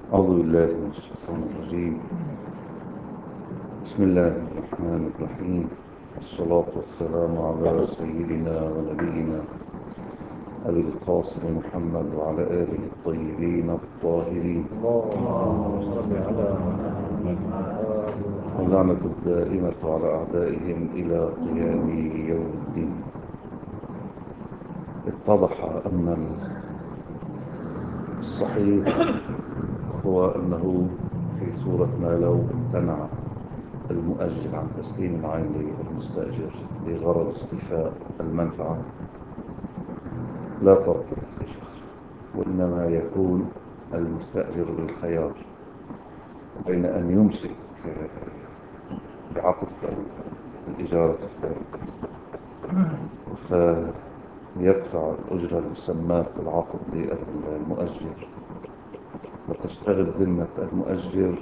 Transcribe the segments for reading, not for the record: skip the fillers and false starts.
أعوذ بالله من الشيطان الرجيم. بسم الله الرحمن الرحيم، والصلاة والسلام على سيدنا ونبينا أبي القاسم محمد وعلى آله الطيبين الطاهرين، اللهم صل على محمد. واللعنة الدائمة على أعدائهم إلى قيام يوم الدين. اتضح أن الصحيح هو أنه في صورة ما لو امتنع المؤجر عن تسليم العين للمستأجر بغرض استيفاء المنفعة لا ترك الإجر، وإنما يكون المستأجر بالخيار بين أن يمسك بعقد الإجارة فيدفع الأجرة المسماة بالعقد للمؤجر، وتشتغل ذمة المؤجر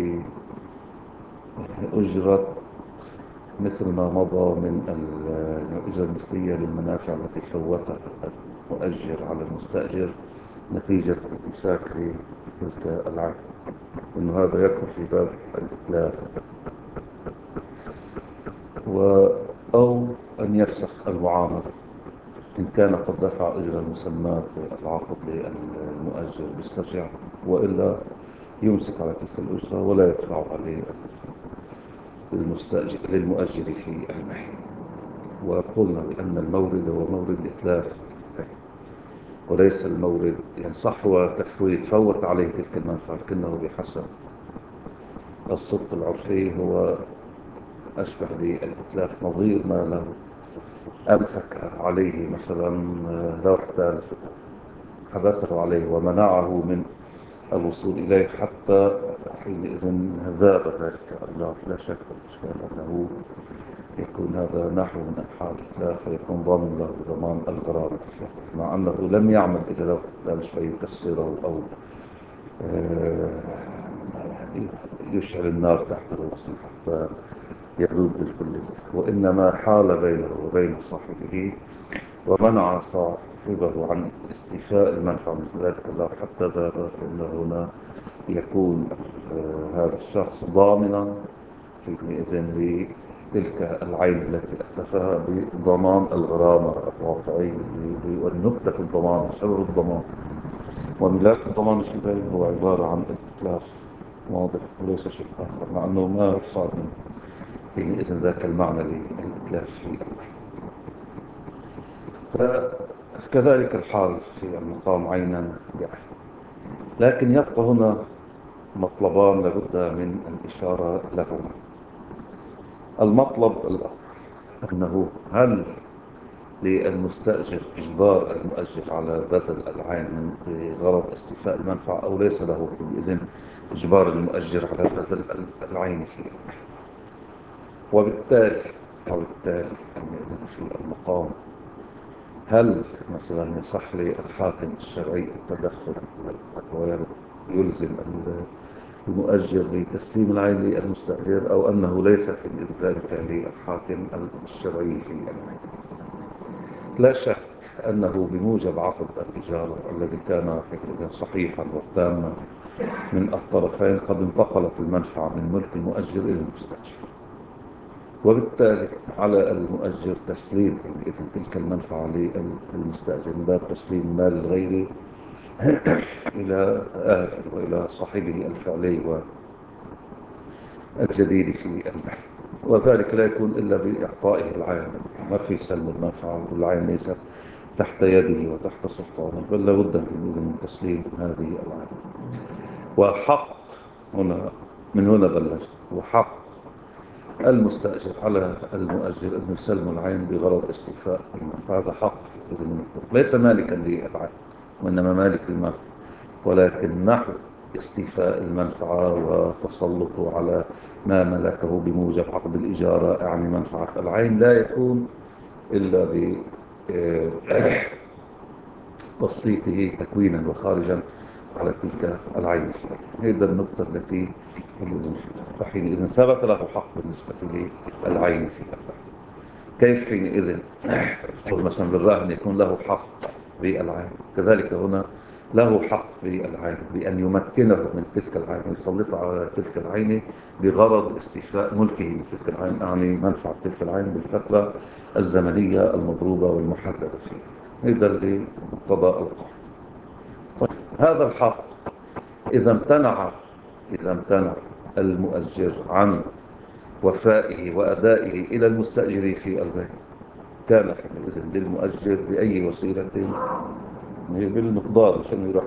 بأجرة مثل ما مضى من الأجرة المثلية للمنافع التي فوتها المؤجر على المستأجر نتيجة الإمساك لتلك العين، إنه هذا يدخل في باب الإتلاف. أو أن يفسخ المعاملة إن كان قد دفع أجرة المسمى في العقد للمؤجر بيسترجع، وإلا يمسك على تلك الأجرة ولا يدفعها للمؤجر في المحل. وقلنا بأن المورد هو مورد إتلاف وليس المورد، يعني صح هو تفويت فوت عليه تلك المنفعة، لكنه بحسب الصدق العرفي هو أشبه بالإتلاف، نظير ما له أمسك عليه مثلا لو احتال حبسه عليه ومنعه من الوصول إليه حتى حينئذ ذاب ذلك الأجار. لا شك الإشكال أنه يكون هذا نحو من أنحاء الإتلاف، فيكون ضامن له ضمان الغرامة، مع أنه لم يعمل إلا لو احتال شيء يكسره أو آه، يشعل النار تحت رأسه حتى يذوب بالكلية، وإنما حال بينه وبين صاحبه ومنع صاحبه عن استيفاء المنفعة مثل ذلك الله حتى ذهب، فإن هنا يكون هذا الشخص ضامنا حينئذ لتلك العين التي أتلفها بضمان الغرامة الواقعي، والنكتة في الضمان سبب الضمان وملاك الضمان الشبهي هو عبارة عن الإتلاف واضح وليس شيء آخر، مع أنه ما صار منه حينئذ ذاك المعنى للإتلاف فيه. فكذلك الحال في المقام عينا بعين. لكن يبقى هنا مطلبان لابد من الإشارة لهما. المطلب الأول أنه هل للمستأجر إجبار المؤجر على بذل العين بغرض استيفاء المنفعة، أو ليس له بإذن إجبار المؤجر على بذل العين فيه. وبالتالي في المقام هل مثلا يصح للحاكم الشرعي التدخل ويلزم المؤجر بتسليم العين للمستأجر، أو أنه ليس في ذلك للحاكم الشرعي في العين؟ لا شك أنه بموجب عقد الإجارة الذي كان حينئذ صحيحا وتاما من الطرفين قد انتقلت المنفعة من ملك المؤجر إلى المستأجر، وبالتالي على المؤجر تسليم إذن تلك المنفعة للمستأجر من باب تسليم المال الغيري إلى وإلى صاحبه الفعلي والجديد في المحل، وذلك لا يكون إلا بإعطائه العين. ما في سلم المنفعة والعين ليست تحت يده وتحت سلطانه، بل لابد من تسليم هذه العين. وحق هنا من هنا بلغ، وحق المستأجر على المؤجر أن يسلم العين بغرض استيفاء المنفعة، هذا حق إذن ليس مالكا للعين وإنما مالك للمنفعة، ولكن نحو استيفاء المنفعة وتسلطه على ما ملكه بموجب عقد الإجارة يعني منفعة العين لا يكون إلا بتسليطه تكوينا وخارجا على تلك العين. هذه النقطة التي حينئذ ثبت له حق بالنسبة للعين فيها. كيف حينئذ مثلا بالرهن يكون له حق بالعين؟ كذلك هنا له حق في العين بأن يمكنه من تلك العين ويسلط على تلك العين بغرض استيفاء ملكه لتلك العين، يعني منفعة تلك العين بالفترة الزمنية المضروبة والمحددة فيه. هذا اللي مقتضى القول. هذا الحق إذا امتنع المؤجر عن وفائه وأدائه إلى المستأجر في البيت، كان حينئذ للمؤجر بأي وسيلة بالمقدار، عشان يروح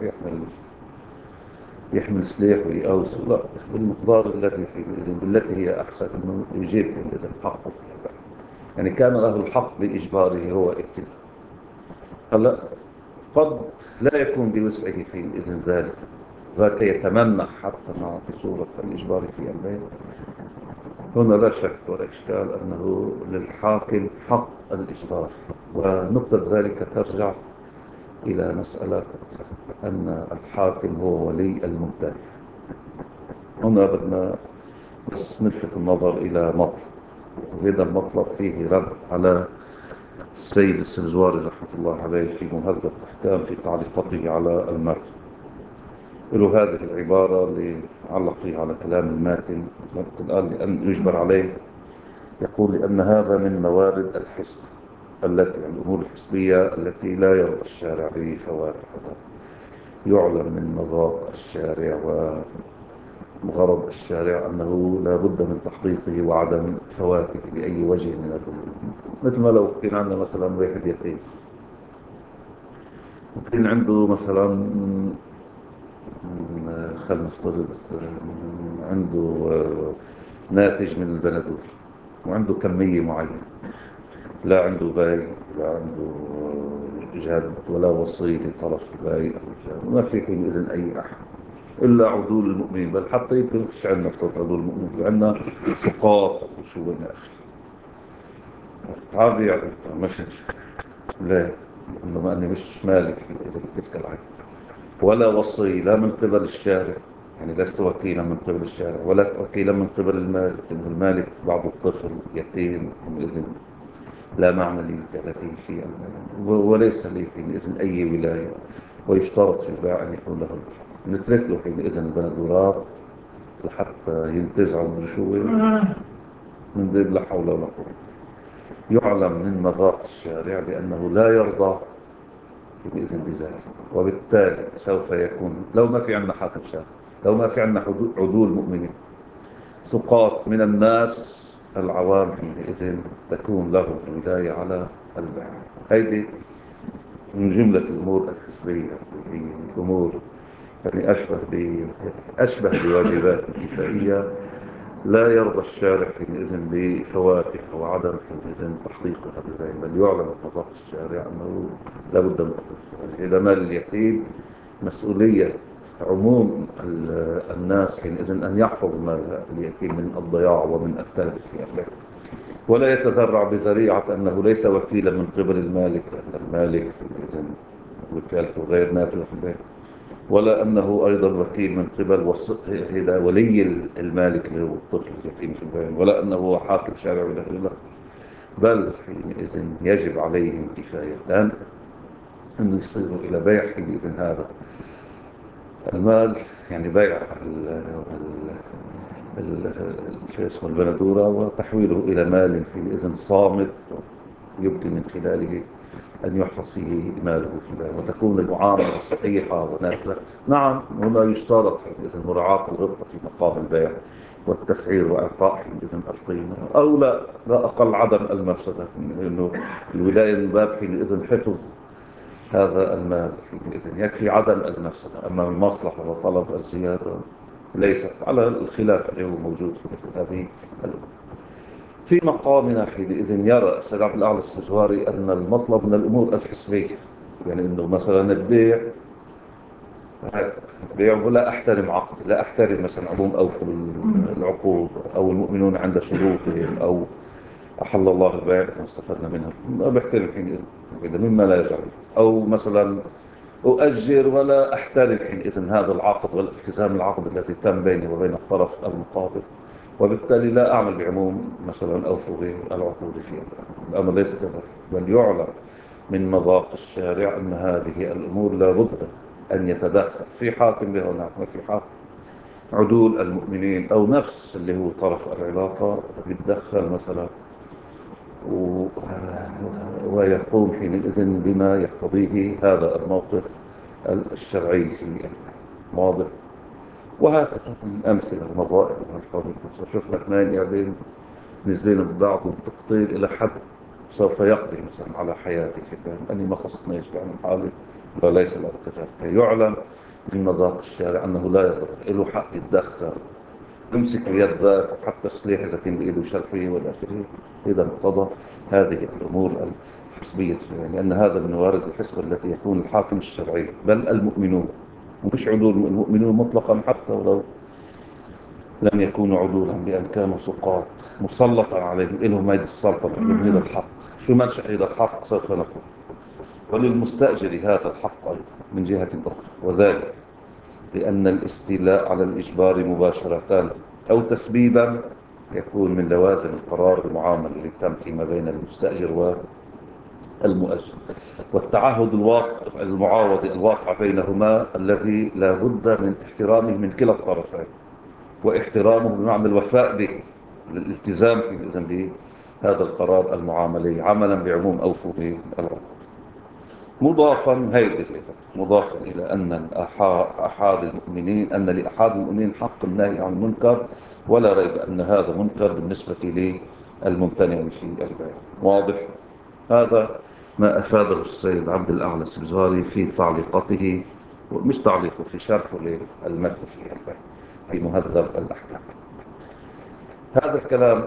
يحمل سلاح ويقاوس، لا، بالمقدار التي بالتي هي أحسن، أنه يجيب حينئذ حقه. يعني كان له الحق بإجباره هو ابتداء. هلا قد لا يكون بوسعه حينئذ ذلك، ذاك يتمنع حتى مع صورة الإجبار في البيت. هنا لا شك ولا إشكال أنه للحاكم حق الإجبار، ونقطة ذلك ترجع إلى مسألة أن الحاكم هو ولي الممتلك. هنا بدنا بس نلفت النظر إلى مطلب، وهذا المطلب فيه رد على السيد السنجواري رحمة الله عليه في مهذب الأحكام في تعليقاته على المتن. له هذه العبارة اللي علق فيها على كلام الماتن، قال لأن يجبر عليه، يقول لأن هذا من موارد الحسب التي الأمور الحسبية التي لا يرضى الشارع بفواتها. يعلم من مذاق الشارع وغرض الشارع أنه لا بد من تحقيقه وعدم فواته بأي وجه من الأمور. مثل ما لو كان عندنا مثلا واحد يتيم، كان عنده مثلا خلينا نفترض عنده ناتج من البندور، وعنده كمية معينة، لا عنده باي، لا عنده جهد، ولا وصي لطرف باي، ما في إذن أي أحد إلا عدول المؤمنين. بل حتى يمكن مش عندنا افترض عدول المؤمنين، عندنا سقاط وشو وين آخر تعال يعني مش لا، إنما أني مش مالك إذا تلك العين، ولا وصي لا من قبل الشارع، يعني لست وكيلا من قبل الشارع ولا وكيلا من قبل المالك، إن المالك بعض الطفل يتيم إذن لا معنى لوكالته فيه، وليس لي حينئذ أي ولاية. ويشترط في البيع أن يكون له الحق، نترك له حينئذ البندورات لحتى ينتزعوا من شوي من ذي لا حول ولا قوة. يعلم من مذاق الشارع بأنه لا يرضى بإذن بذلك، وبالتالي سوف يكون لو ما في عندنا حاكم شارع، لو ما في عندنا عدول مؤمنين، سقاط من الناس العوام، حينئذ تكون له الولاية على البيع. هيدي من جملة الأمور الحسبية، هي أمور يعني أشبه بواجبات كفائية لا يرضى الشارع حينئذ بفواتها وعدم حينئذ تحقيقها بذلك، بل يعلم مذاق الشارع أنه لا بد من تحقيقها. إذا مال اليتيم مسؤولية عموم الناس حينئذ أن يحفظ مال اليتيم من الضياع ومن التلف في أهله، ولا يتذرع بذريعة أنه ليس وكيلا من قبل المالك، لأن المالك إذن وكالته غير نافذة في البيت، ولا أنه أيضا وكيل من قبل هذا ولي المالك اللي هو الطفل اليتيم في البيت، ولا أنه هو حاكم شارع ولا غيره. بل حينئذ يجب عليهم كفايتان أن يصيروا إلى بيع حينئذ هذا المال، يعني بيع اسمه البندورة وتحويله إلى مال حينئذ صامت يمكن من خلاله أن يحفظ فيه ماله في الله، وتكون المعاملة صحيحة ونافذة. نعم، هنا يشترط إذن مراعاة الغبطة في مقام البيع والتسعير وإعطاء إذن القيمة، أو لا أقل عدم المفسدة، لأنه الولاية من باب إذن حفظ هذا المال إذن يكفي عدم المفسدة. أما المصلحة وطلب الزيادة ليست على الخلاف اللي هو موجود في مثل هذه الأمور. في مقامنا حينئذ يرى السيد عبد الأعلى السنجواري أن المطلب من الأمور الحسبية، يعني أنه مثلا البيع ولا أحترم عقد، لا أحترم مثلا عموم أو في العقود، أو المؤمنون عند شروطهم، أو أحل الله البيع إذا استفدنا منها، ما بحترم حينئذ إذا مما لا يجعل، أو مثلا أؤجر ولا أحترم حينئذ هذا العقد والالتزام العقد الذي تم بيني وبين الطرف المقابل، وبالتالي لا أعمل بعموم مثلا أو فوق العقود فيها. الأمر ليس كذلك، بل يعلم من مذاق الشارع أن هذه الأمور لا بد أن يتدخل في حاكم به هناك ما في حاكم، عدول المؤمنين أو نفس اللي هو طرف العلاقة بيتدخل مثلا و- ويقوم حينئذ بما يقتضيه هذا الموقف الشرعي في المواضع. وهكذا من أمثلة ونظائر من القانون. شوف لك اثنين قاعدين نزلين ببعض وتقطير إلى حد سوف يقضي مثلا على حياتي، أني ما خصنيش بعمل حالي وليس له كذلك. يعلم من مذاق الشارع أنه لا يضر، له حق يتدخل، يمسك بيد ذاك حتى السلاح إذا كان بإيده شرعي ولا آخره إذا اقتضى هذه الأمور الحسبية، لأن هذا من موارد الحسبة التي يكون الحاكم الشرعي بل المؤمنون، ومش عدول المؤمنون مطلقا حتى ولو لم يكونوا عدولا، بأن كانوا سقاط مسلطا عليهم، لهم هذه السلطة، لهم هذا الحق. شو منشأ هذا الحق سوف نقول. وللمستأجر هذا الحق أيضا من جهة أخرى، وذلك لأن الاستيلاء على الإجبار مباشرة أو تسبيبا يكون من لوازم القرار المعامل اللي تم فيما بين المستأجر والمؤجر، والتعهد الواقع المعاوض الواقع بينهما الذي لا بد من احترامه من كلا الطرفين، واحترامه بمعنى الوفاء به، الالتزام بهذا القرار المعاملي عملا بعموم أوفوا بالعقود. مضافا هيدي مضافا إلى أن أحد المؤمنين أن لأحد المؤمنين حق النهي عن المنكر، ولا ريب أن هذا منكر بالنسبة للممتنع في البيع. واضح؟ هذا ما أفاده السيد عبد الأعلى السبزواري في تعليقاته، مش تعليقه، في شرحه للمتن في البيع في مهذب الأحكام. هذا الكلام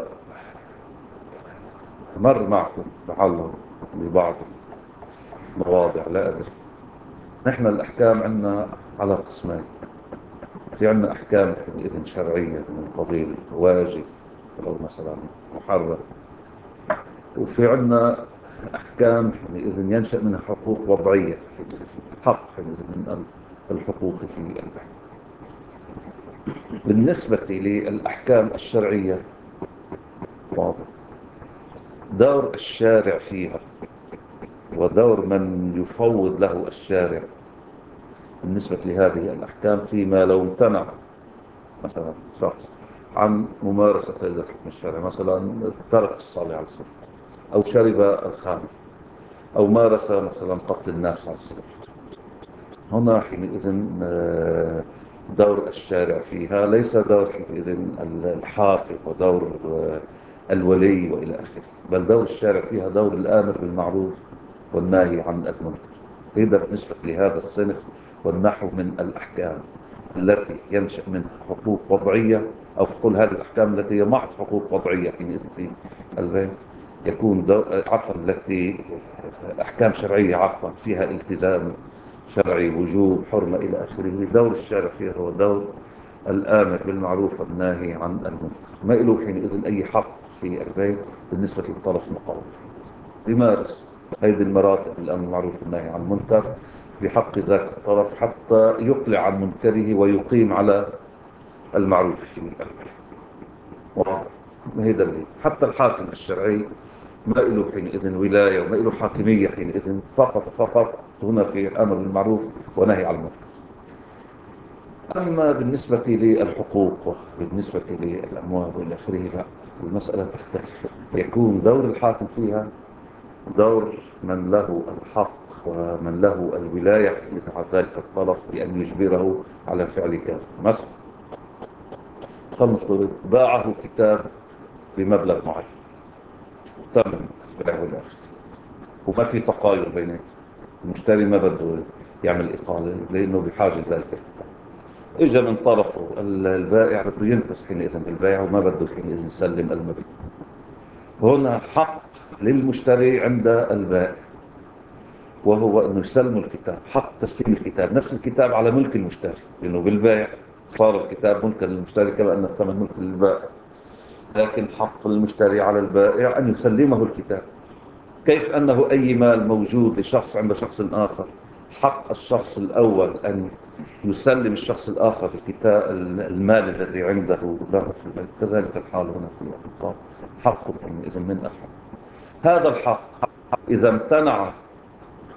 مر معكم لعله ببعض المواضع، لا أدري. نحن الأحكام عندنا على قسمين، في عندنا أحكام إذن شرعية من قبيل واجب أو مثلا محرم، وفي عندنا أحكام إذن ينشأ منها حقوق وضعية، حق من الحقوق في البحث. بالنسبة للأحكام الشرعية واضح دور الشارع فيها ودور من يفوض له الشارع بالنسبة لهذه الأحكام، فيما لو امتنع مثلا شخص عن ممارسة هذا الحكم الشرعي، مثلا ترك الصلاة على الصلاة، أو شرب الخمر، أو مارس مثلا قتل الناس على الصلاة، هنا حينئذ دور الشارع فيها ليس دور حينئذ الحاكم ودور الولي وإلى آخره، بل دور الشارع فيها دور الآمر بالمعروف والناهي عن المنكر. إذا بالنسبة لهذا الصنف والنحو من الأحكام التي ينشأ من حقوق وضعية، أو تقول هذه الأحكام التي هي محض حقوق وضعية في البيت، يكون عفوا التي أحكام شرعية عفوا فيها التزام شرعي وجوب حرمة إلى آخره، دور الشارع فيها هو دور الآمر بالمعروف والناهي عن المنكر، ما له حينئذ أي حق في البيت بالنسبة للطرف المقابل يمارس هذه المراتب الأمر بالمعروف والنهي عن المنكر بحق ذاك الطرف حتى يقلع عن منكره ويقيم على المعروف في البيت. واضح؟ هي دليل حتى الحاكم الشرعي ما له حينئذ ولاية وما له حاكمية حينئذ، فقط هنا في أمر بالمعروف ونهي عن المنكر. أما بالنسبة للحقوق وبالنسبة للأموال والى آخره لا، المسألة تختلف، يكون دور الحاكم فيها دور من له الحق ومن له الولاية على ذلك الطرف بأن يجبره على فعل كذا. مثلا فلنفترض باعه كتاب بمبلغ معين، تم بيعه الآخر وما في تقايض بينه، المشتري ما بده يعمل إقالة لأنه بحاجة ذلك الكتاب، إجا من طرفه البائع بده ينقص حينئذ بالبيع وما بده حينئذ يسلم المبلغ. هنا حق للمشتري عند البائع وهو أنه يسلم الكتاب، حق تسليم الكتاب، نفس الكتاب على ملك المشتري، لأنه بالبيع صار الكتاب ملكا للمشتري كما أن الثمن ملك للبائع، لكن حق المشتري على البائع أن يسلمه الكتاب. كيف أنه أي مال موجود لشخص عند شخص آخر، حق الشخص الأول أن يسلم الشخص الآخر الكتاب المال الذي عنده له في البيت، كذلك الحال هنا في الأحقاق، حق إذن من أحد هذا الحق إذا امتنع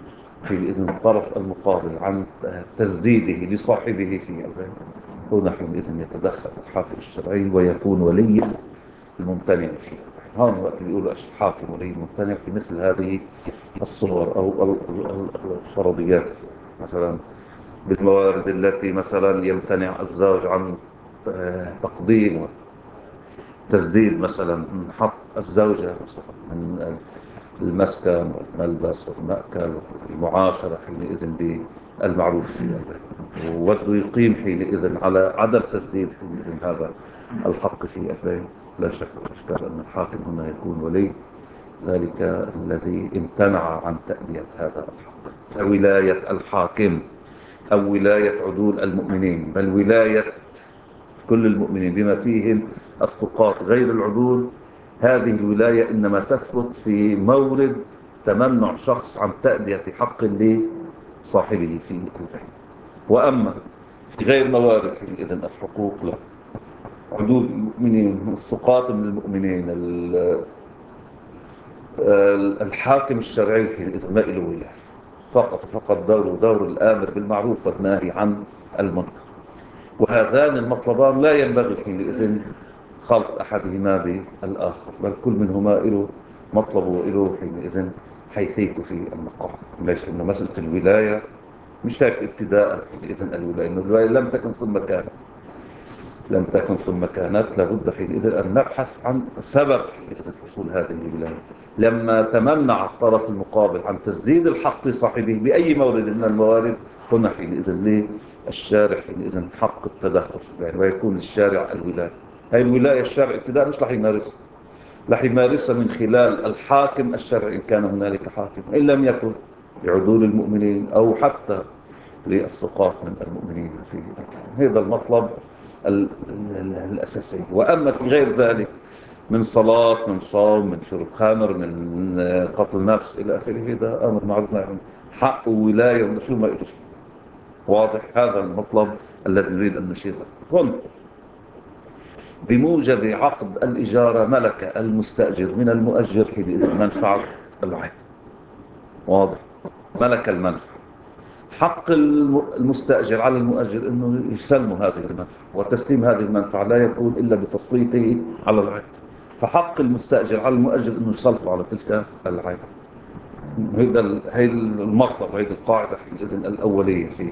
حينئذ الطرف المقابل عن تسديده لصاحبه في البيع، هنا حينئذ يتدخل الحاكم الشرعي ويكون ولي الممتنع فيه. هون وقت بيقولوا الحاكم ولي الممتنع في مثل هذه الصور أو الفرضيات، مثلا بالموارد التي مثلا يمتنع الزوج عن تقديم تسديد مثلا من حق الزوجة مثلا من المسكن والملبس والمأكل والمعاشرة حينئذ بالمعروف في البيت، ووده يقيم حينئذ على عدم تسديد حينئذ هذا الحق في البيت. لا شك وإشكال أن الحاكم هنا يكون ولي ذلك الذي امتنع عن تأدية هذا الحق، فولاية الحاكم أو ولاية عدول المؤمنين، بل ولاية كل المؤمنين بما فيهم الثقات غير العدول، هذه الولاية إنما تثبت في مورد تمنع شخص عن تأدية حق لصاحبه في البيت. وأما في غير موارد إذن الحقوق لا، عدول المؤمنين الثقات من المؤمنين الحاكم الشرعي إذن ما له ولاية، فقط دور الآمر بالمعروف والناهي عن المنكر. وهذان المطلبان لا ينبغي حينئذ خلط أحدهما بالآخر، بل كل منهما له مطلب وله حينئذ حيثيته في المقام. ليش؟ إنه مسألة الولاية مش هيك ابتداء حينئذ الولاية، إنه الولاية لم تكن ثم كانت لابد حينئذ أن نبحث عن سبب حينئذ حصول هذه الولاية. لما تمنع الطرف المقابل عن تسديد الحق لصاحبه بأي مورد من الموارد، هنا حينئذ للشارع حينئذ حق التدخل يعني، ويكون للشارع الولاية. هذه الولاية الشارع ابتداء مش رح يمارسها من خلال الحاكم الشرعي إن كان هنالك حاكم، إن لم يكن لعدول المؤمنين أو حتى للثقات من المؤمنين في هذا المطلب الأساسي. وأما في غير ذلك من صلاة من صوم من شرب خمر من قتل نفس إلى آخره، هذا أمر معروف نهي عنه، حق وولاية وشو ما إلش. واضح هذا المطلب الذي نريد أن نشير له. هنا بموجب عقد الإجارة ملك المستأجر من المؤجر حينئذ منفعة العين. واضح، ملك المنفعة. حق المستأجر على المؤجر أنه يسلم هذه المنفعة، وتسليم هذه المنفعة لا يكون إلا بتسليطه على العين. فحق المستأجر على المؤجر أنه يسلطه على تلك العين. هي المطلب، هي القاعدة حينئذ الأولية في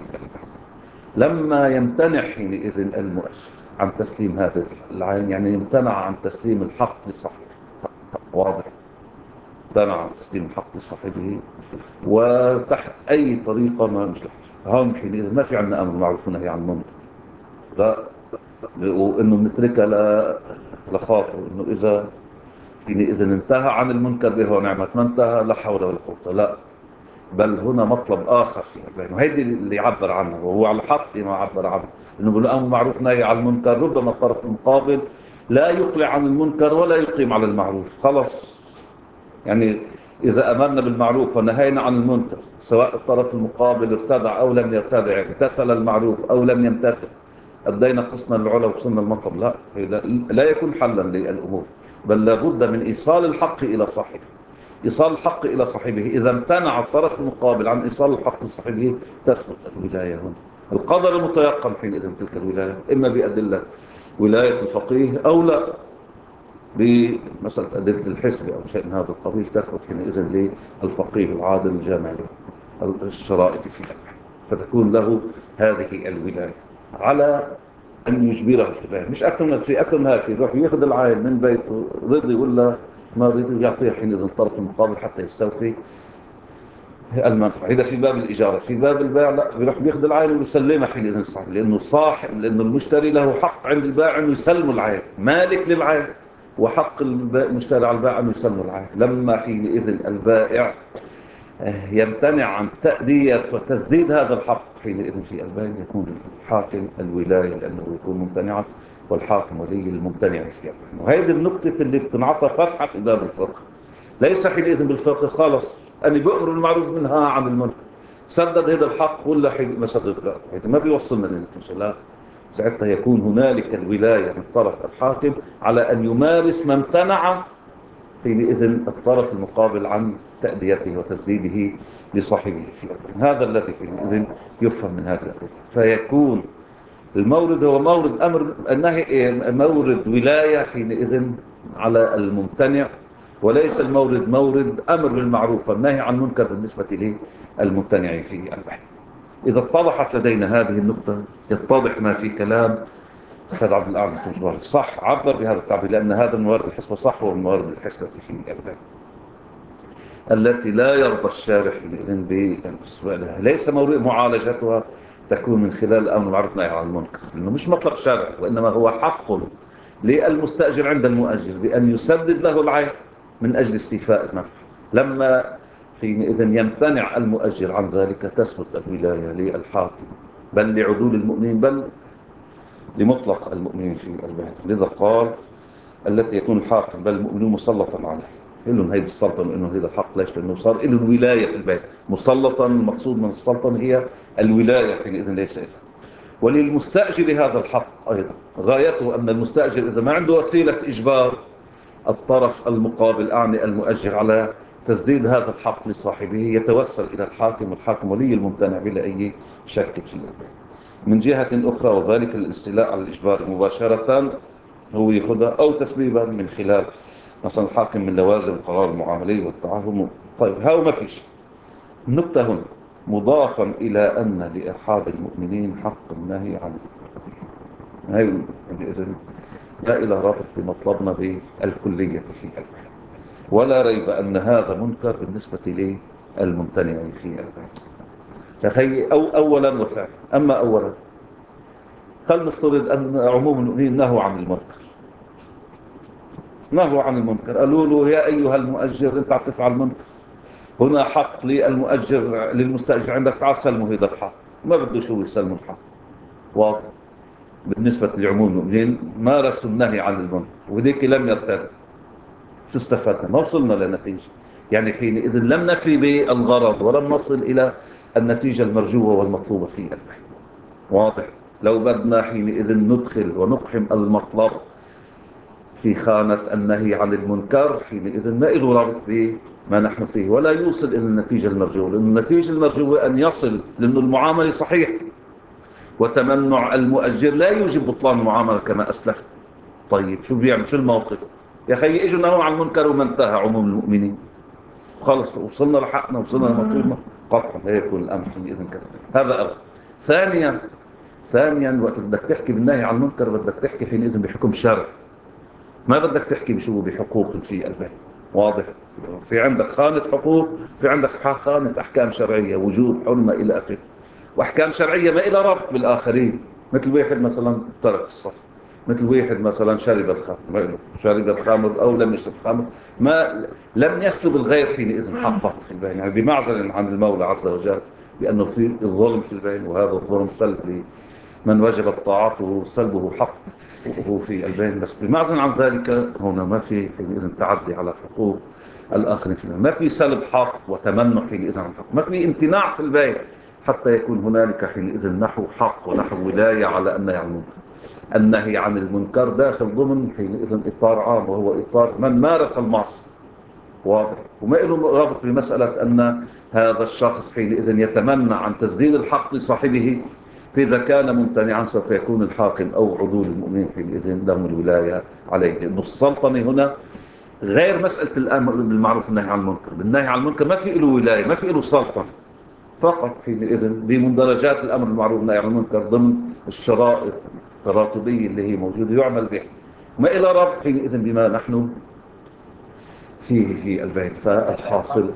لما يمتنع حينئذ المؤجر عن تسليم هذه العين، يعني يمتنع عن تسليم الحق لصاحبه. واضح، امتنع عن تسليم الحق لصاحبه وتحت أي طريقة ما مش لحظة. هون حينئذ ما في عندنا أمر معروف ونهي عن المنكر، لا، وإنه نتركها لخاطر إنه إذا حينئذ انتهى عن المنكر به ونعمة، ما انتهى لا حول ولا قوة، لا، بل هنا مطلب آخر في البين، وهيدي اللي يعبر عنه وهو على حق فيما عبر عنه، إنه بالأمر معروف نهي عن المنكر، ربما الطرف المقابل لا يقلع عن المنكر ولا يقيم على المعروف. خلص يعني إذا أمرنا بالمعروف ونهينا عن المنكر، سواء الطرف المقابل ارتدع أو لم يرتدع، امتثل المعروف أو لم يمتثل، أدينا قسنا العلا وصلنا المطلب. لا يكون حلا للأمور، بل لابد من إيصال الحق إلى صاحبه. إيصال الحق إلى صاحبه، إذا امتنع الطرف المقابل عن إيصال الحق لصاحبه تثبت الولاية هنا. القدر المتيقن حينئذ تلك الولاية إما بأدلة ولاية الفقيه أو لا بمسألة أدلة الحسب أو شيء من هذا القبيل، تثبت حينئذ للفقيه العادل الجامع الشرائط في الأمر، فتكون له هذه الولاية على أن يجبره في البيت. مش أكثر من في أكثر من هيك، يروح يأخذ العائل من بيته رضي ولا ما رضي، يعطيه حينئذ الطرف المقابل حتى يستوفي المنفعة. إذا في باب الإجارة، في باب البيع لا، بيروح بياخذ العائل ويسلمها حينئذ صاحب، لأنه المشتري له حق عند البائع أنه يسلم العائل، مالك للعائل، وحق المشتري على البائع أنه يسلم العائل. لما حينئذ البائع يمتنع عن تأدية وتسديد هذا الحق، حينئذ في البيع يكون الحاكم الولاية لأنه يكون ممتنعا، والحاكم ولي الممتنع في البيع. وهذه النقطة اللي بتنعطى فسحة في باب الفقه. ليس حينئذ بالفقه خلص أن بأمر المعروف منها عن المنكر، سدد هذا الحق ولا ما سدد، لا، ما بيوصلنا للنتيجة. لا، ساعتها يكون هنالك الولاية من طرف الحاكم على أن يمارس ما امتنع حينئذ الطرف المقابل عن تأديته وتسديده لصاحبه في هذا الذي إذن يفهم من هذا الأدلة. فيكون المورد هو مورد أمر النهي، مورد ولاية حينئذ على الممتنع، وليس المورد مورد أمر بالمعروف والنهي عن المنكر بالنسبة للممتنع في البحث. إذا اتضحت لدينا هذه النقطة يتضح ما في كلام السيد عبد الأعلى السنجباري. صح عبر بهذا التعبير، لأن هذا الموارد الحسبة صح هو الموارد الحسبة في البحث التي لا يرضى الشارع بإذن باستقبالها. ليس مورد معالجتها تكون من خلال الأمر بالمعروف والنهي عن المنكر، لأنه مش مطلق شرع، وإنما هو حق للمستأجر عند المؤجر بأن يسدد له العين من أجل استيفاء النفع. لما حينئذ يمتنع المؤجر عن ذلك تثبت الولاية للحاكم، بل لعدول المؤمنين، بل لمطلق المؤمنين في البيت. لذا قال التي يكون الحاكم بل المؤمنون مسلطا عليه. إنه هيدي السلطنة، إنه هيدا الحق. ليش؟ لأنه صار له الولاية في البيت مسلطا. المقصود من السلطنة هي الولاية حينئذ ليس إله. وللمستأجر هذا الحق أيضا، غايته أن المستأجر إذا ما عنده وسيلة إجبار الطرف المقابل أعني المؤجر على تسديد هذا الحق لصاحبه يتوسل إلى الحاكم، والحاكم ولي الممتنع بلا أي شك فيه. من جهة أخرى وذلك الاستيلاء على الإجبار مباشرة هو يأخذها، أو تسبيبا من خلال مثلا الحاكم من لوازم القرار المعاملي والتعاون. طيب هاو ما فيش. النقطة هنا مضافا إلى أن لإرحاب المؤمنين حق النهي عنه. هاي إذن لا إلى رابط بمطلبنا بالكلية في البحث، ولا ريب أن هذا منكر بالنسبة للممتنع في البحث. فخي أولا وثانيا. أما أولا فلنفترض أن عموم المؤمنين نهوا عن المنكر، نهوا عن المنكر، قالوا له يا أيها المؤجر أنت عم تفعل منكر، هنا حق للمؤجر للمستأجر عندك تعال سلمه هذا الحق. ما بده شو يسلموا الحق. واضح. بالنسبة لعموم المؤمنين مارسوا النهي عن المنكر وذيك لم يرتد. شو استفدنا؟ ما وصلنا لنتيجة. يعني حينئذ لم نفي بالغرض ولم نصل إلى النتيجة المرجوة والمطلوبة في البحث. واضح. لو بدنا حينئذ ندخل ونقحم المطلب في خانة النهي عن المنكر حينئذ ما له رابط بما نحن فيه، ولا يوصل إلى النتيجة المرجوة. لأن النتيجة المرجوة أن يصل، لأن المعاملة صحيح، وتمنع المؤجر لا يوجب بطلان المعاملة كما أسلفت. طيب شو بيعمل؟ شو الموقف؟ يا أخي إجوا نهوا عن المنكر وما انتهى عموم المؤمنين، خلص وصلنا لحقنا وصلنا لمطلوبنا قطعا. لا يكون الأمر حينئذ كذا. هذا أول. ثانيا وقت بدك تحكي بالنهي عن المنكر بدك تحكي حينئذ بحكم شرع، ما بدك تحكي بشو بحقوق في البيت. واضح. في عندك خانة حقوق، في عندك خانة أحكام شرعية، وجوب، حرمة، إلى آخره. وأحكام شرعية ما إلى ربط بالآخرين. مثل واحد مثلا ترك الصف، مثل واحد مثلا شرب الخمر، شرب الخمر أو لم يشرب الخمر، ما لم يسلب الغير حينئذ حقه في البين، يعني بمعزل عن المولى عز وجل، بأنه في الظلم في البين، وهذا الظلم سلب لمن وجبت طاعته سلبه حق وهو في البين. بس بمعزل عن ذلك هنا ما في حينئذ تعدي على حقوق الآخرين في البين، ما في سلب حق وتمنع حينئذ عن حق، ما في امتناع في البين حتى يكون هنالك حينئذ نحو حق ونحو ولاية على النهي عن المنكر. النهي عن المنكر داخل ضمن حينئذ إطار عام، وهو إطار من مارس المعصية. واضح. وما له رابط بمسألة أن هذا الشخص حينئذ يتمنى عن تسديد الحق لصاحبه، فإذا كان ممتنعا سوف يكون الحاكم أو عدول المؤمنين حينئذ لهم الولاية عليه. لأن السلطنة هنا غير مسألة الأمر بالمعروف والنهي عن المنكر. بالنهي عن المنكر ما في له ولاية، ما في له سلطنة، فقط حينئذ بمندرجات الأمر بالمعروف والنهي عن المنكر ضمن الشرائط التراتبية اللي هي موجودة يعمل بها، ما إلى ربط حينئذ بما نحن فيه في البيت. فالحاصل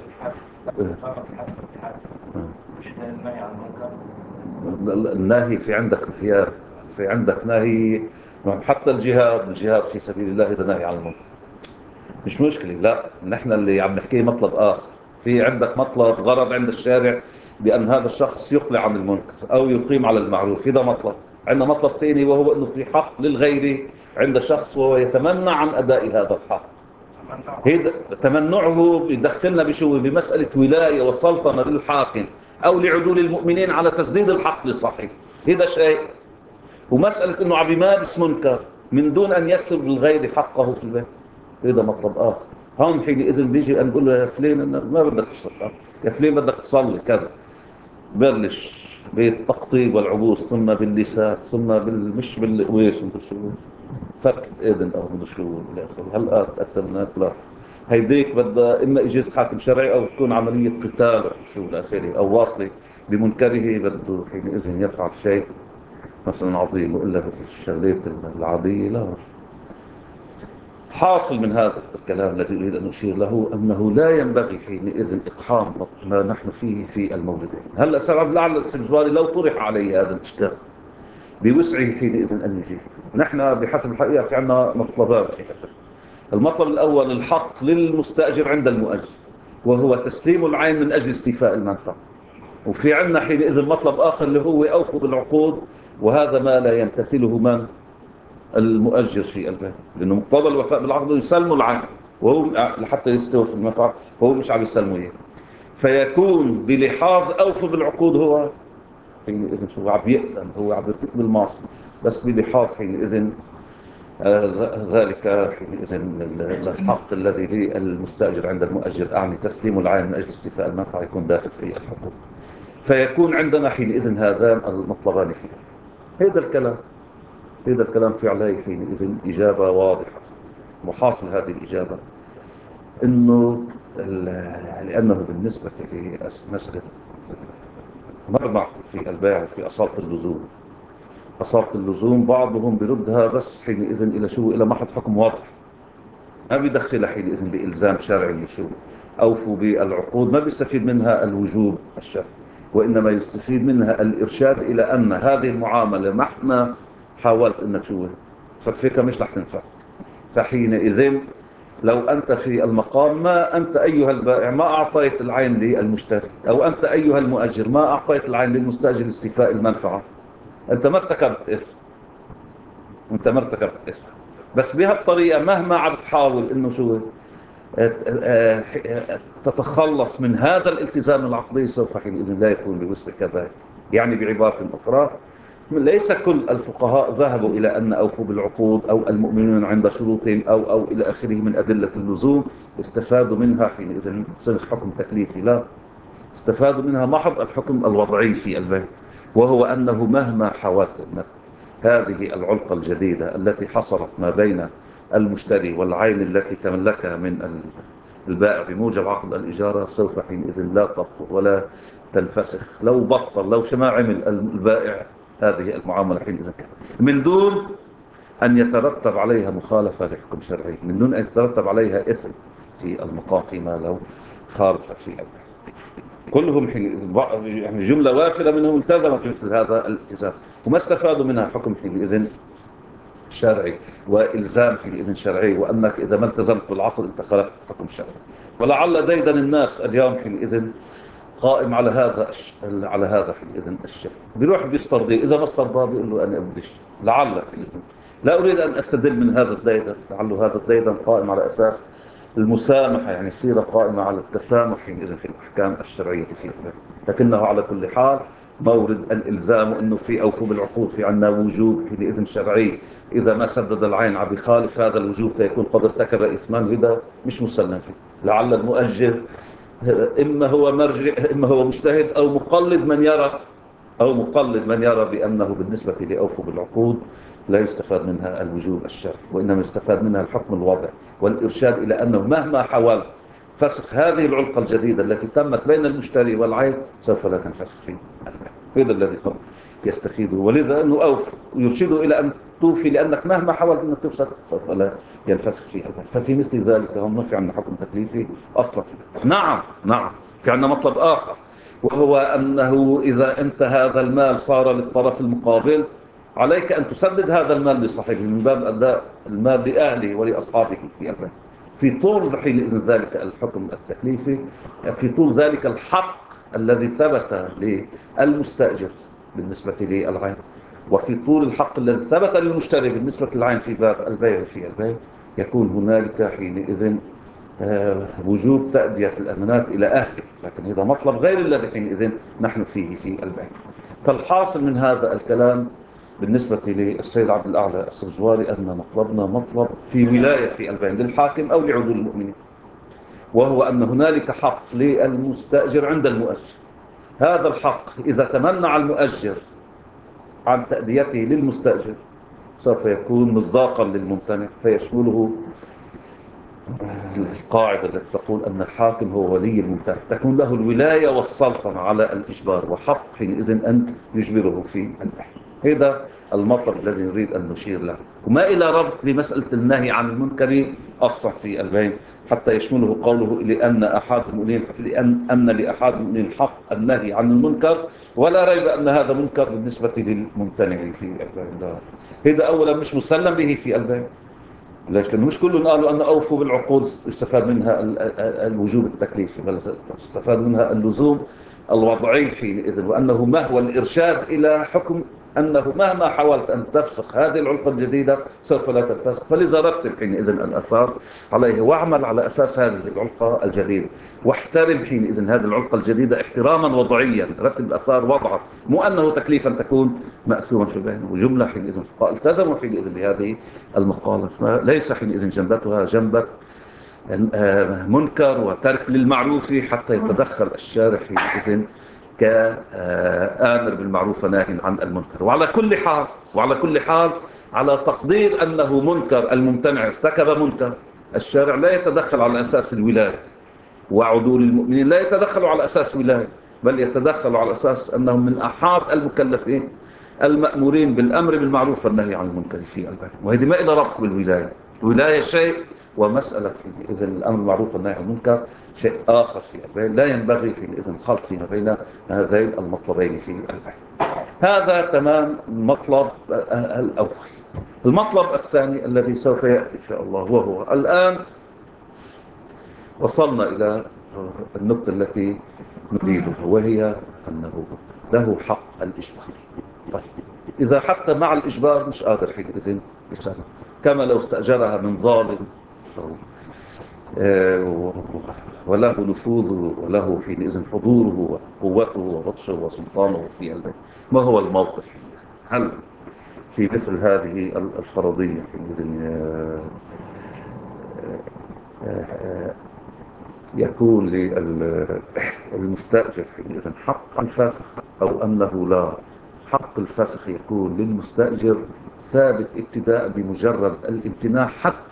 الناهي في عندك نهي، في عندك نهي. حتى الجهاد في سبيل الله إذا نهي عن المنكر مش مشكلة. لا، نحن اللي عم نحكيه مطلب آخر. في عندك مطلب غرض عند الشارع بأن هذا الشخص يقلع عن المنكر أو يقيم على المعروف، هذا مطلب. عندنا مطلب ثاني وهو أنه في حق للغير عند شخص وهو يتمنع عن أداء هذا الحق. هذا تمنعه يدخلنا بشو؟ بمسألة ولاية وسلطنة للحاكم أو لعدول المؤمنين على تسديد الحق لصاحبه. هذا شيء. ومسألة أنه عم يمارس منكر من دون أن يسلب للغير حقه في البيت، هذا مطلب آخر. هون حينئذ بيجي نقول له يا فلان أنا ما بدك تشرب، يا فلان بدك تصلي كذا، بلش بالتقطيب والعبوس، ثم باللسان، ثم مش بالقويس، مش شو، فك اذن او من شو الى اخره. هلا اكثر من هيك لا، هيديك بدها اما اجازه حاكم شرعي او تكون عمليه قتال شو الى اخره، او واصله بمنكره بده حينئذ يفعل شيء مثلا عظيم، والا الشغلات العاديه لا. حاصل من هذا الكلام الذي أريد أن أشير له أنه لا ينبغي حينئذ إقحام ما نحن فيه في الموردين. هلأ سبب لعل السنجواري لو طرح عليه هذا الإشكال بوسعه حينئذ أن يجيب. نحن بحسب الحقيقة في عندنا مطلبان. المطلب الأول الحق للمستأجر عند المؤجر، وهو تسليم العين من أجل استيفاء المنفعة. وفي عندنا حينئذ مطلب آخر اللي هو أوفوا بالعقود، وهذا ما لا يمتثله من المؤجر في البيت، لأنه مقتضى الوفاء بالعقد يسلموا العين، وهو لحتى يستوفي المنفعة وهو مش عم يسلموا إياه. فيكون بلحاظ أوفوا بالعقود هو حينئذ هو عم يأثم، هو عم يرتكب المعصية، بس بلحاظ حينئذ ذلك حينئذ الحق الذي للمستأجر عند المؤجر، أعني تسليم العين من أجل استيفاء المنفعة، يكون داخل في الحقوق. فيكون عندنا حينئذ هذان المطلبان فيه. هذا الكلام في عليه حينئذ إجابة واضحة. محاصل هذه الإجابة أنه لأنه بالنسبة لمسألة مربع في البيع وفي أصالة اللزوم، أصالة اللزوم بعضهم بردها بس حينئذ إلى شو، إلى محض حكم واضح، ما بيدخلها حينئذ بإلزام شرعي لشو. أوفوا بالعقود ما بيستفيد منها الوجوب الشرعي، وإنما يستفيد منها الإرشاد إلى أن هذه المعاملة مهما حاولت أنك شو تفكفكها مش رح تنفع. فحينئذ لو أنت في المقام، ما أنت أيها البائع ما أعطيت العين للمشتري، أو أنت أيها المؤجر ما أعطيت العين للمستأجر لاستيفاء المنفعة، أنت ما ارتكبت إثم، أنت ما ارتكبت إثم. بس بهالطريقة مهما عم تحاول إنه شو تتخلص من هذا الالتزام العقدي، سوف حينئذ لا يكون بوسعك ذلك. يعني بعبارة أخرى، ليس كل الفقهاء ذهبوا إلى أن أوفوا بالعقود أو المؤمنون عند شروطهم أو إلى آخره من أدلة اللزوم استفادوا منها حينئذ صنع حكم تكليفي، لا، استفادوا منها محض الحكم الوضعي في البيع، وهو أنه مهما حاولت أنك هذه العلقة الجديدة التي حصلت ما بين المشتري والعين التي تملكها من البائع بموجب عقد الإجارة، سوف حينئذ لا تبطل ولا تنفسخ. لو بطل، لو شما عمل البائع هذه المعاملة حينئذ من دون أن يترتب عليها مخالفة لحكم شرعي، من دون أن يترتب عليها إثم في المقام فيما لو خالف في البيع. كلهم يعني جملة وافرة منهم التزموا بمثل هذا الالتزام، وما استفادوا منها حكم حينئذ شرعي وإلزام حينئذ شرعي، وأنك إذا ما التزمت بالعقد أنت خالفت حكم شرعي. ولعل ديدن الناس اليوم حينئذ قائم على هذا على هذا حينئذ الشيء، بيروح بيسترضيه، إذا ما استرضاه بيقول له أنا أبدش. لعل حينئذ، لا أريد أن أستدل من هذا الديدن، لعله هذا الديدن قائم على أساس المسامحة، يعني سيرة قائمة على التسامح حينئذ في الأحكام الشرعية في البيع. لكنه على كل حال مورد الإلزام أنه في أوفوا بالعقود، في عنا وجوب حينئذ شرعي، إذا ما سدد العين عم يخالف هذا الوجوب فيكون قد ارتكب إثمان، هذا مش مسلم فيه. لعل المؤجر إما هو مرجع، إما هو مجتهد أو مقلد من يرى بأنه بالنسبة لأوفوا بالعقود لا يستفاد منها الوجوب الشرعي، وإنما يستفاد منها الحكم الوضعي والإرشاد إلى أنه مهما حاول فسخ هذه العلقة الجديدة التي تمت بين المشتري والعين سوف لا تنفسخ فيه. هذا الذي يستفيده، ولذا أنه أوفى ويرشده إلى أن توفي، لأنك مهما حاولت أنك تفسخ سوف لا ينفسخ فيه. ففي مثل ذلك هم في عندنا حكم تكليفي أصلا. نعم في عندنا مطلب آخر، وهو أنه إذا أنت هذا المال صار للطرف المقابل، عليك أن تسدد هذا المال لصاحبه من باب أداء المال لأهله ولأصحابه في البيت. في طول حينئذ ذلك الحكم التكليفي، في طول ذلك الحق الذي ثبت للمستأجر بالنسبة للعين، وفي طول الحق الذي ثبت للمشتري بالنسبة للعين في باب البيع في البيع، يكون هنالك حينئذ وجوب تأدية الأمانات إلى أهله. لكن هذا مطلب غير الذي حينئذ نحن فيه في البيع. فالحاصل من هذا الكلام بالنسبة للسيد عبد الأعلى السرجواري أن مطلبنا مطلب في ولاية في البيع للحاكم أو لعدول المؤمنين. وهو أن هنالك حق للمستأجر عند المؤجر. هذا الحق إذا تمنع المؤجر عن تأديته للمستأجر سوف يكون مصداقا للممتنع، فيشمله القاعدة التي تقول أن الحاكم هو ولي الممتنع، تكون له الولاية والسلطنة على الإجبار، وحق حينئذ أن يجبره في البيع. هذا المطلب الذي نريد أن نشير له، وما إلى ربط بمسألة النهي عن المنكر أصلا في البيع، حتى يشمله قوله لأن لأحد المؤمنين حق النهي عن المنكر، ولا ريب أن هذا منكر بالنسبة للممتنع في البيع. هذا أولا مش مسلم به في البيع. ليش؟ لأنه مش كلهم قالوا أن أوفوا بالعقود استفاد منها الوجوب التكليفي، بل استفاد منها اللزوم الوضعي حينئذ، وأنه ما هو الإرشاد إلى حكم أنه مهما حاولت أن تفسخ هذه العلقة الجديدة سوف لا تنفسخ، فلذا رتب حينئذ الأثار عليه، واعمل على أساس هذه العلقة الجديدة، واحترم حينئذ هذه العلقة الجديدة احتراما وضعيا، رتب الأثار وضعا، مو أنه تكليفا تكون مأسورا في البين. وجملة حينئذ التزموا حينئذ بهذه المقالة، ليس حينئذ جنبتها جنبة منكر وترك للمعروف حتى يتدخل الشارع حينئذ كآمر بالمعروف وناهي عن المنكر. وعلى كل حال على تقدير أنه منكر الممتنع ارتكب منكر، الشارع لا يتدخل على أساس الولاية، وعدول المؤمنين لا يتدخلوا على أساس ولاية، بل يتدخلوا على أساس أنهم من أحاد المكلفين المأمورين بالأمر بالمعروف والنهي عن المنكر في البيت. وهذه ما إلى ربط بالولاية، الولاية شيء ومسألة إذن الأمر بالمعروف والنهي عن المنكر شيء آخر في البيت، لا ينبغي في إذن خلط فيما بين هذين المطلبين في البيت. هذا تمام المطلب الأول. المطلب الثاني الذي سوف يأتي إن شاء الله، وهو الآن وصلنا إلى النقطة التي نريدها، وهي أنه له حق الإجبار. طيب إذا حتى مع الإجبار مش قادر حينئذ يسأل، كما لو استأجرها من ظالم وله نفوذه وله حينئذ حضوره وقوته وبطشه وسلطانه في البيت، ما هو الموقف؟ هل في مثل هذه الفرضية حينئذ يكون للمستأجر حينئذ حق الفسخ، أو أنه لا؟ حق الفسخ يكون للمستأجر ثابت ابتداء بمجرد الامتناع،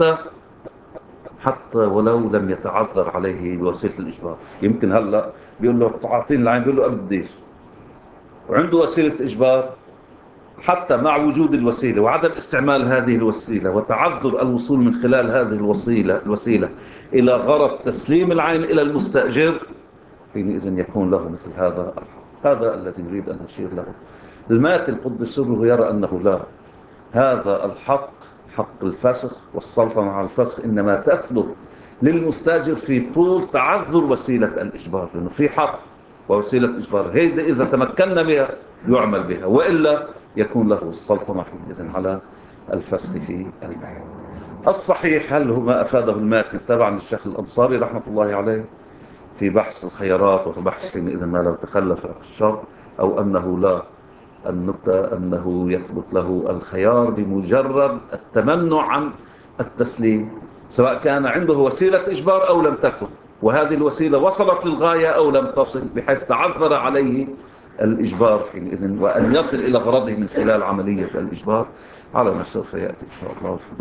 حتى ولو لم يتعذر عليه وسيلة الإجبار. يمكن هلأ بيقول له تعاطين العين، بيقول له أبديش، وعنده وسيلة إجبار، حتى مع وجود الوسيلة وعدم استعمال هذه الوسيلة وتعذر الوصول من خلال هذه الوسيلة إلى غرض تسليم العين إلى المستأجر، حينئذ يكون له مثل هذا الحق. هذا الذي نريد أن نشير له. الماتن قدس سره يرى أنه لا، هذا الحق حق الفسخ والسلطنة على الفسخ إنما تثبت للمستاجر في طول تعذر وسيلة الإجبار، لأنه في حق ووسيلة إجبار، هذا إذا تمكنا بها يعمل بها، وإلا يكون له السلطنة إذن على الفسخ في البيع. الصحيح هل هو ما أفاده الماتن تبعا للشيخ الأنصاري رحمة الله عليه في بحث الخيارات وفي بحث إذا ما لو تخلف الشر، أو أنه لا، النقطة أنه يثبت له الخيار بمجرد التمنع عن التسليم، سواء كان عنده وسيلة إجبار أو لم تكن، وهذه الوسيلة وصلت للغاية أو لم تصل، بحيث تعذر عليه الإجبار حينئذ، وأن يصل إلى غرضه من خلال عملية الإجبار، على ما سوف يأتي إن شاء الله.